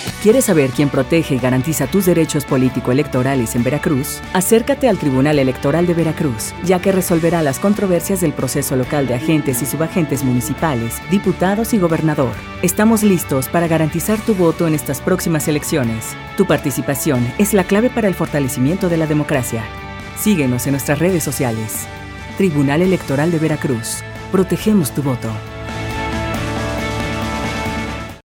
¿Quieres saber quién protege y garantiza tus derechos político-electorales en Veracruz? Acércate al Tribunal Electoral de Veracruz, ya que resolverá las controversias del proceso local de agentes y subagentes municipales, diputados y gobernador. Estamos listos para garantizar tu voto en estas próximas elecciones. Tu participación es la clave para el fortalecimiento de la democracia. Síguenos en nuestras redes sociales. Tribunal Electoral de Veracruz. Protegemos tu voto.